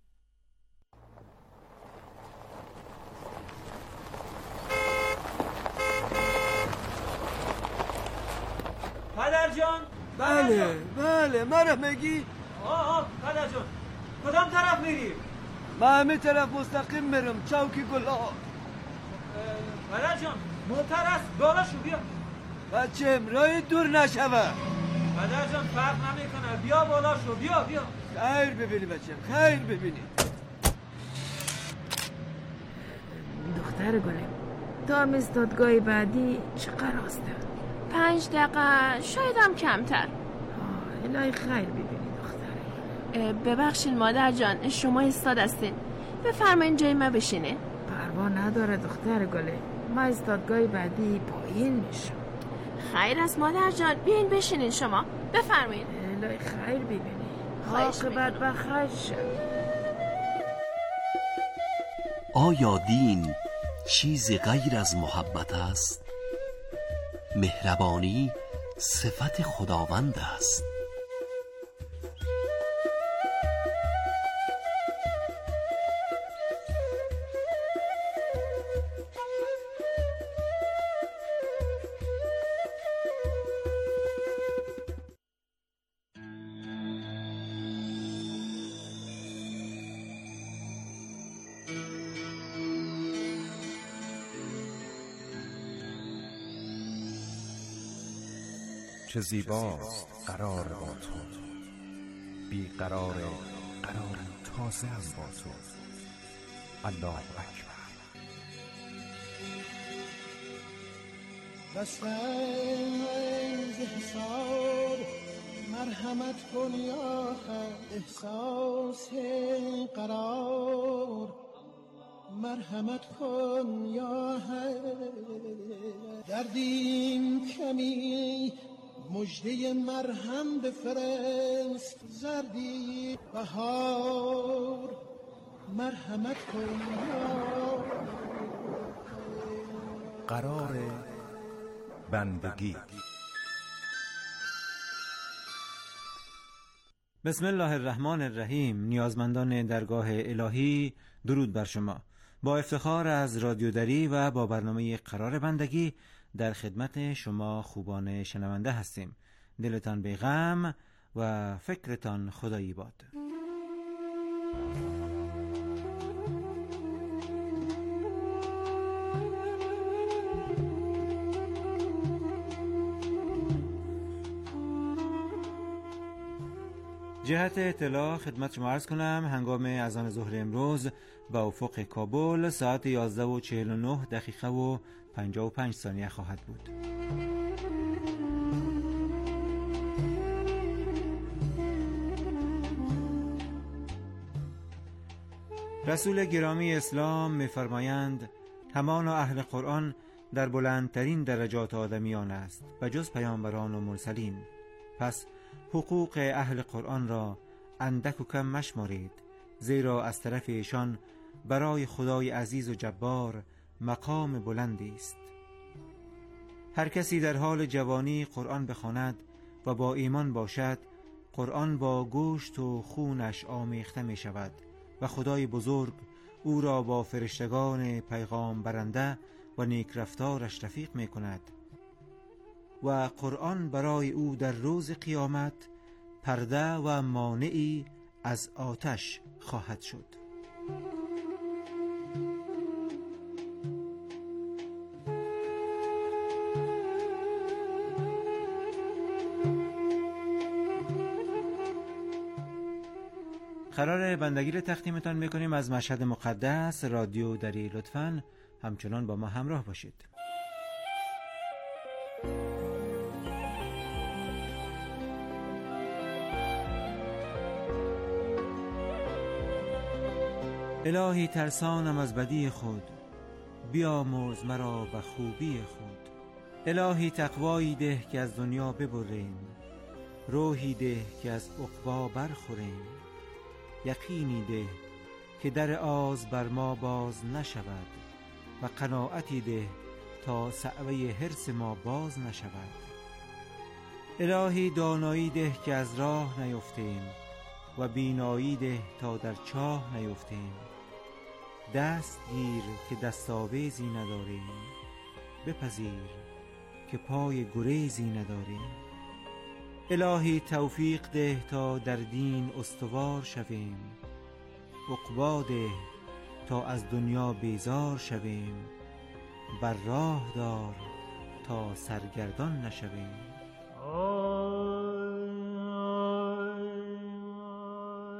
پدر جان. بله بله مرا میگی؟ آه آه پدر جان، کدام طرف میری؟ من همه طرف مستقیم میرم، چوکی گلاب. پدر جان موتر است، بالا شو بیا. بچه راه دور نشوه. پدر جان فرق نمیکنه، بیا بالا شو، بیا بیا. خیر ببینی بچه، خیر ببینی. دختر گلم، تا استادگاه بعدی چقدر راسته؟ پنج دقیقه، شاید هم کمتر. الهی خیر ببینی دختر. ببخشید مادر جان، شما استاد هستین، بفرمایین جای ما بشینه. پروا نداره دختر گله، ما استادگاه بعدی پایین میشم. خیر است مادر جان، بیاین بشینین شما، بفرمایین. الهی خیر ببینی، عاقبت بخیر شد. آیا دین چیزی غیر از محبت است؟ مهربانی صفت خداوند است. چه زیباست قرار با تو، بی قرار قرار تازه هم با تو. الله اکبر. بسنگ حساب مرحمت کن یا احساس قرار، مرحمت کن یا دردیم کمی، مجده مرهم بفرست زردی بهار، مرحمت کن یا قرار بندگی. بسم الله الرحمن الرحیم. نیازمندان درگاه الهی، درود بر شما. با افتخار از رادیو دری و با برنامه قرار بندگی در خدمت شما خوبان شنونده هستیم. دلتان بی غم و فکرتان خدایی باد. جهت اطلاع خدمت شما عرض کنم هنگام اذان ظهر امروز با افق کابل ساعت یازده و چهل و نه دقیقه و پنجاه و پنج ثانیه خواهد بود. رسول گرامی اسلام می‌فرمایند همان اهل قرآن در بلندترین درجات آدمیان است و جز پیامبران و مرسلین. پس حقوق اهل قرآن را اندک و کم مشمارید، زیرا از طرف ایشان برای خدای عزیز و جبار مقام بلندی است. هر کسی در حال جوانی قرآن بخواند و با ایمان باشد، قرآن با گوشت و خونش آمیخته می شود و خدای بزرگ او را با فرشتگان پیغام برنده و نیک رفتارش رفیق می کند و قرآن برای او در روز قیامت پرده و مانعی از آتش خواهد شد. قرار بندگی را تقدیمتان میکنیم از مشهد مقدس رادیو دری. لطفاً همچنان با ما همراه باشید. الهی ترسانم از بدی خود، بیامرز مرا و خوبی خود. الهی تقوایی ده که از دنیا ببریم، روحی ده که از عقبا برخوریم. یقینی ده که در آز بر ما باز نشود و قناعتی ده تا صعوه حرص ما باز نشود. الهی دانایی ده که از راه نیفتیم و بینایی ده تا در چاه نیفتیم. دست گیر که دستاویزی نداریم، بپذیر که پای گریزی نداریم. الهی توفیق ده تا در دین استوار شویم، عقبا ده تا از دنیا بیزار شویم. بر راه دار تا سرگردان نشویم.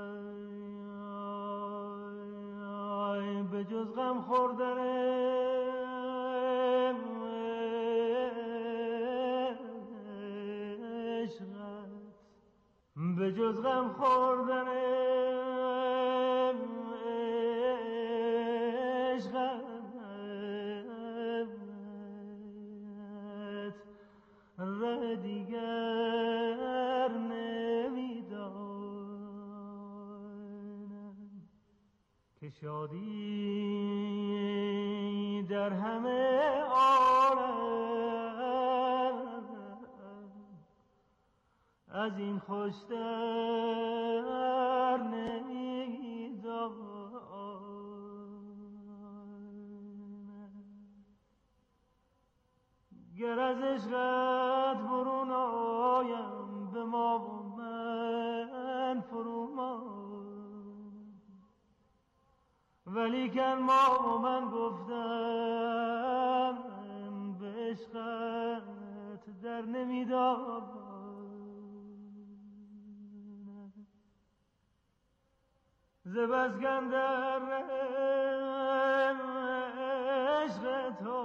جز غم خوردن عشقت، به جز غم خوردن ره دیگر نمیدانم که شادی در همه عالم از این خوشتر نمیدانم. گر از عشقت برون آیم به ما و من فرومان، ولیکن ما و من گفتم به عشقت در نمیدانم. ز بس گندر عشق تو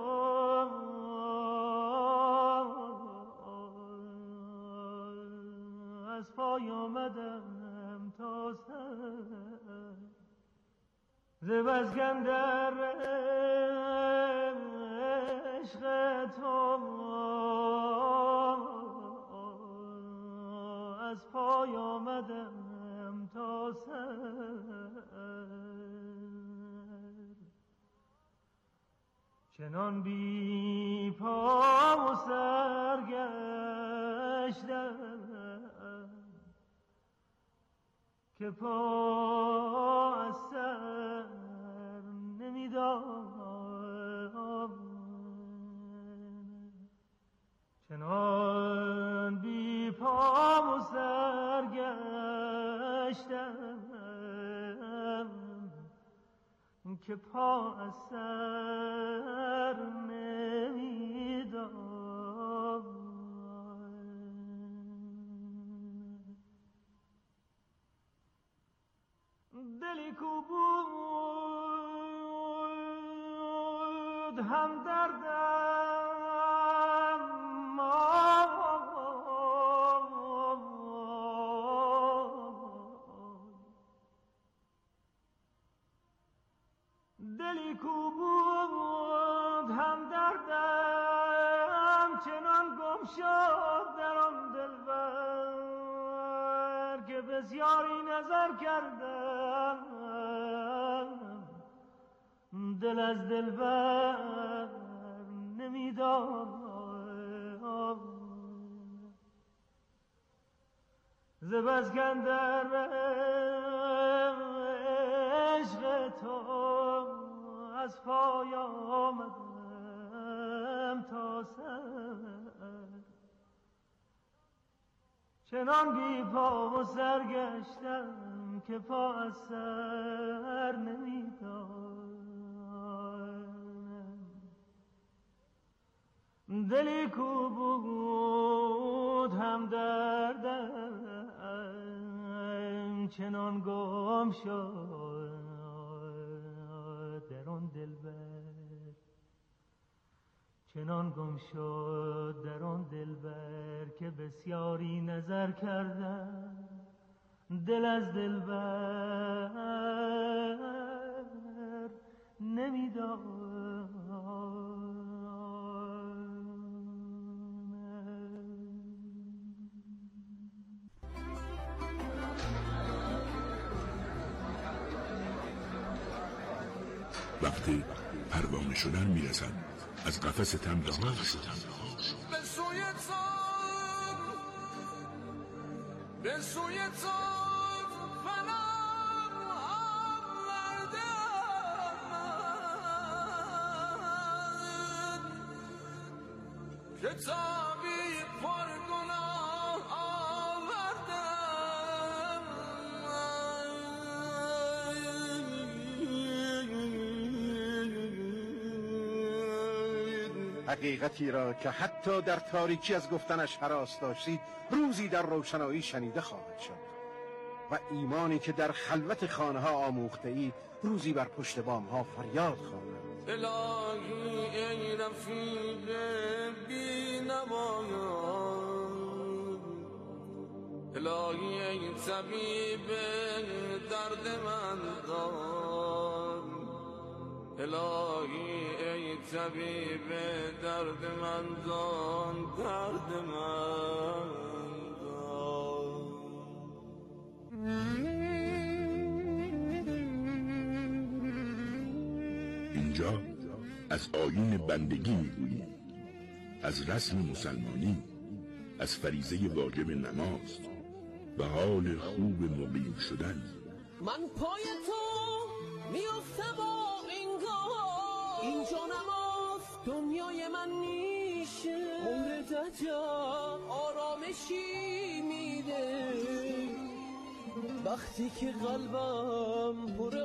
از پای آمدم تا سر، ز بس گندر عشق تو از پای آمدم تا سر. چنان بی پا و سرگشتم که پا از سر نمیدانم. چنان بی پا و سرگشتم که پا از سر نمیدانم. دلی کو بود هم دردم دلی کو بود هم دردم چنان گم شد در آن دلبر که بسیاری نظر کردم دل از دلبر نمیدانم. ز بس گندر عشق تو از پای آمدم تا سر، چنان بی پا و سرگشتم که پا از سر نمیدانم. دلی کو بود هم دردم چنان گم شد در آن دلبر، چنان گم شد در آن دلبر که بسیاری نظر کردم دل از دلبر نمیدانم. وقتی پروانه شدن میرسد از قفس تمنا ها به سوی تو به سوی تو فنم آوردم که تابی پر گناه آوردم. حقیقتی را که حتی در تاریکی از گفتنش هراس داشتید روزی در روشنایی شنیده خواهد شد. و ایمانی که در خلوت خانه ها آموخته ای روزی بر پشت بام ها فریاد خواند. الهی ای رفیق بی نمایان، الهی ای طبیب درد من دان، الهی ای طبیب درد من دان، درد من دان. اینجا از آیین بندگی میگوییم، از رسم مسلمانی، از فریضه واجب نماز و حال خوب مقیم شدن. من پای تو میفته با انگار، اینجا نماز دنیای من میشه، موردت آرامشی میده وقتی که قلبم پر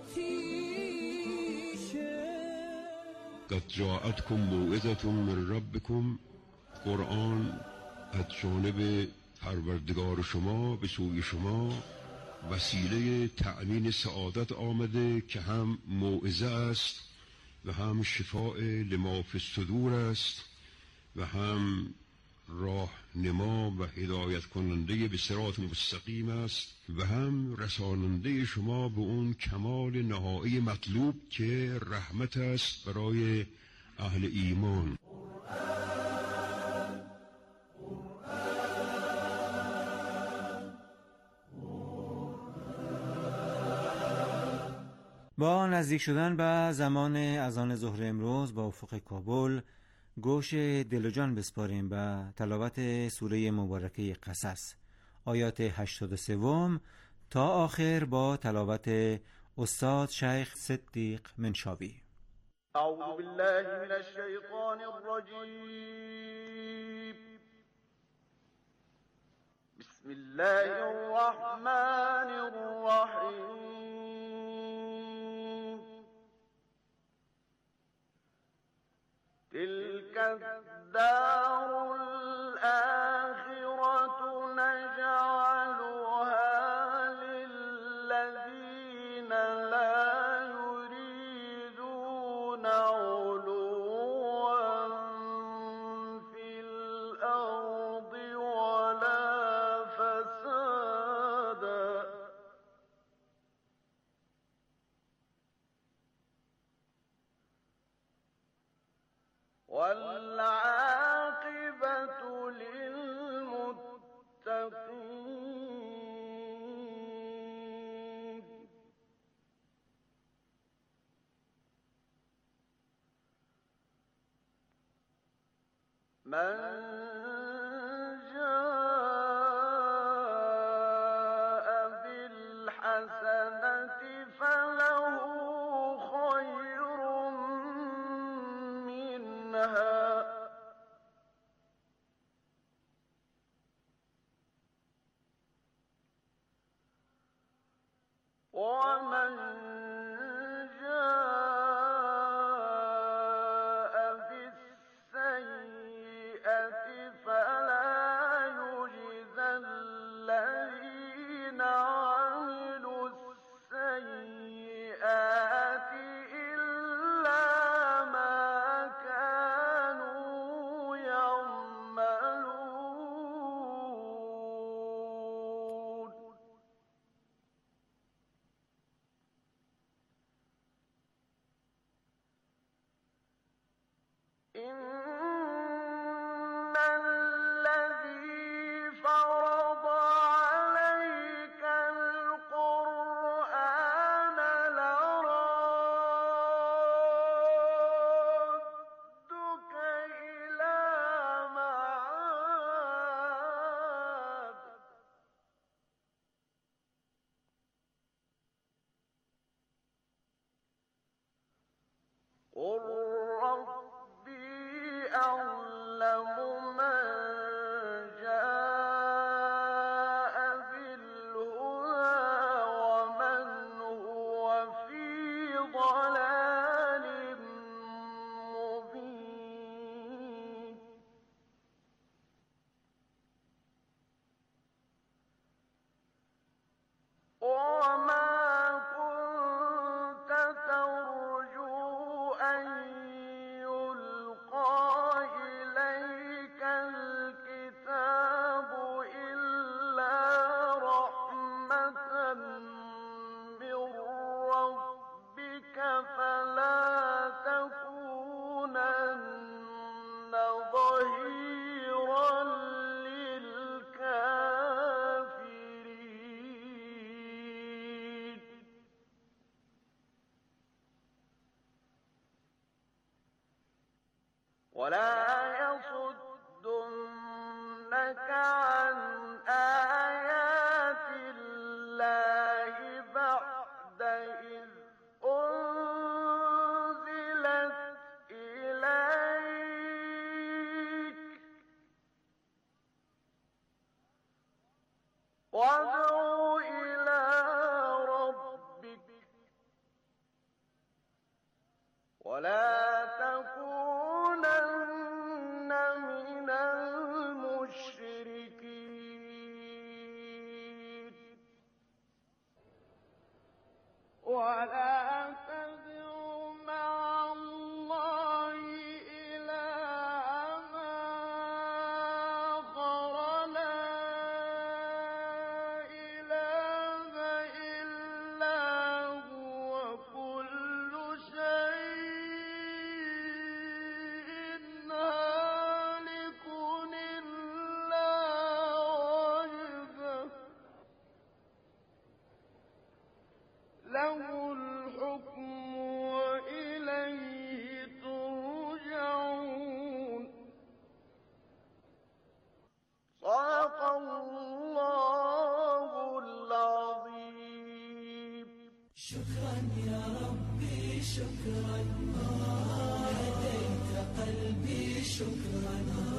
آتیشه. قد جاءتكم موعظة من ربكم، قرآن از جانب پروردگار شما به سوی شما وسیله تأمین سعادت آمده که هم موعظه است و هم شفاء لما فی الصدور است و هم راهنما و هدایت کننده به صراط مستقیم است و هم رساننده شما به اون کمال نهایی مطلوب که رحمت است برای اهل ایمان. با نزدیک شدن به زمان اذان ظهر امروز با افق کابل گوش دل و جان بسپاریم به تلاوت سوره مبارکه قصص، آیات هشتاد و سه تا آخر با تلاوت استاد شیخ صدیق منشاوی. اعوذ بالله من الشیطان الرجیم. بسم الله الرحمن الرحیم. تلك الدار الآخرة نجعلها للذين لا يريدون علوا في الأرض ولا فسادا والعاقبة للمتقين. من جاء بالحسنة فله خير منها ومن جاء بالسيئة فلا يجزى الذين عملوا السيئات إلا ما كانوا يعملون. إن الذي فرض عليك القرآن لرادك إلى معاد قل ربي أعلم من جاء بالهدى ومن هو في ضلال مبين. ولا يصدنك عن آيات الله بعد إذ أنزلت إليك وادع إلى ربك ولا تكونن من المشركين ولا تدع مع الله إلها آخر لا إله إلا هو كل شيء هالك إلا وجهه له الحكم وإليه ترجعون صدق الله العظيم. شكرا يا ربي شكرا هديت قلبي شكرا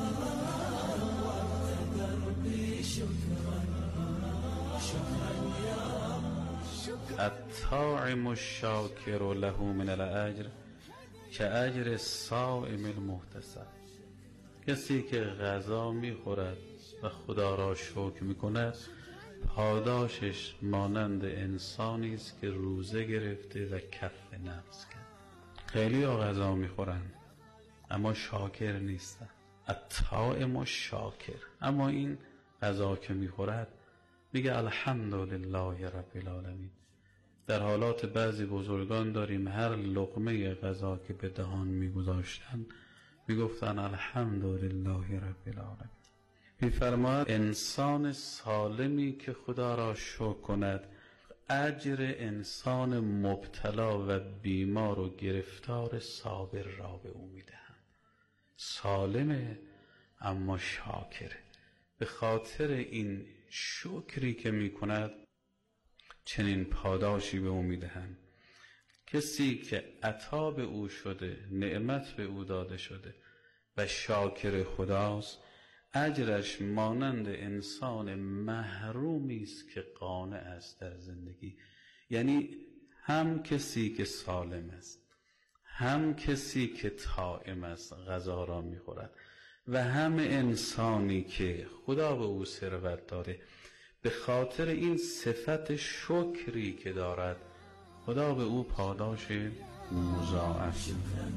نورت دربي شكرا شكرا يا رب الطاعم الشاکر له من الاجر که اجر الصائم المحتسب. کسی که غذا میخورد و خدا را شکر میکند پاداشش مانند انسانی است که روزه گرفته و کف نفس کرد. خیلی ها غذا میخورن اما شاکر نیستن. الطاعم الشاکر. اما این غذا که میخورد میگه الحمدلله رب العالمین. در حالات بعضی بزرگان داریم هر لقمه غذا که به دهان میگذاشتن میگفتن الحمدلله رب العالمین. میفرماید انسان سالمی که خدا را شکر کند اجر انسان مبتلا و بیمار و گرفتار صابر را به او میدهند. سالمه اما شاکره. به خاطر این شکری که میکند چنین پاداشی به او میدهند. کسی که عطا به او شده، نعمت به او داده شده و شاکر خداست، اجرش مانند انسان محرومی است که قانع است در زندگی. یعنی هم کسی که سالم است، هم کسی که طاعم است غذا را میخورد و هم انسانی که خدا به او ثروت داده. به خاطر این صفت شکری که دارد خدا به او پاداش مضاعف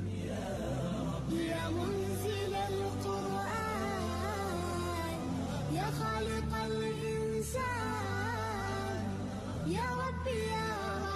يا خالق الإنسان يا ربي يا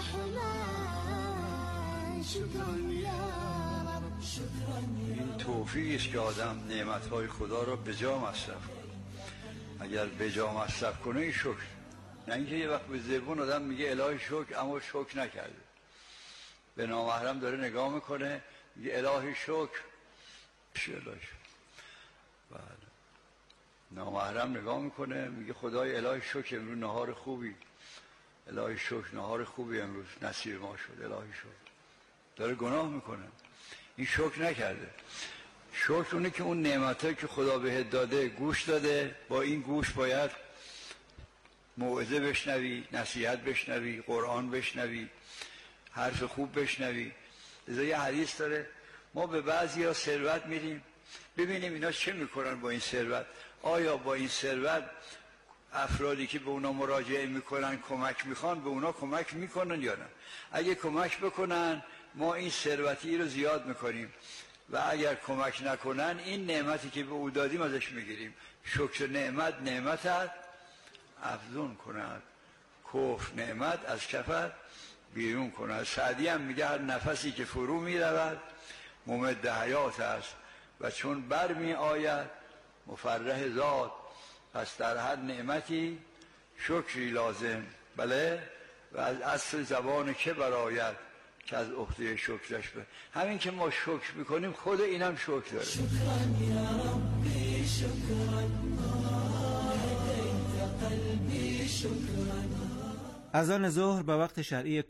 رحمن شكرا يا رب شكرا این توفیقی است که آدم نعمتهای خدا را به جا مصرف کنه. اگر به جا مصرف کنه این شکر. نه اینکه یه وقت به زبون آدم میگه الهی شکر اما شکر نکرده، به نامحرم داره نگاه میکنه میگه الهی شکر چه الهی شکر. بله نامحرم نگاه میکنه میگه خدای الهی شکر امروز نهار خوبی، الهی شکر نهار خوبی امروز نصیب ما شد، الهی شکر. داره گناه میکنه، این شکر نکرده. شکر اونه که اون نعمتایی که خدا بهت داده گوش داده، با این گوش باید موعظه بشنوی، نصیحت بشنوی، قرآن بشنوی، حرف خوب بشنوی. لذا یه حدیث داره ما به بعضی ها ثروت میدیم ببینیم اینا چه میکنن با این ثروت. آیا با این ثروت افرادی که به اونا مراجعه میکنن کمک میخوان به اونا کمک میکنن یا نه؟ اگه کمک بکنن ما این ثروتی رو زیاد میکنیم و اگر کمک نکنن این نعمتی که به او دادیم ازش میگیریم. شکر نعمت نعمتت افزون کند، کفر نعمت از کفت بیرون کند. سعدی هم میگه هر نفسی که فرو میرود ممد حیات است و چون بر می آید مفرح ذات. پس در هر نعمتی شکری لازم. بله و از اصل زبان که براید که از عهده شکرش به همین که ما شکر میکنیم خود اینم شکر داره. شکران یا ربی شکران هدیت قلبی شکران. اذان ظهر به وقت شرعی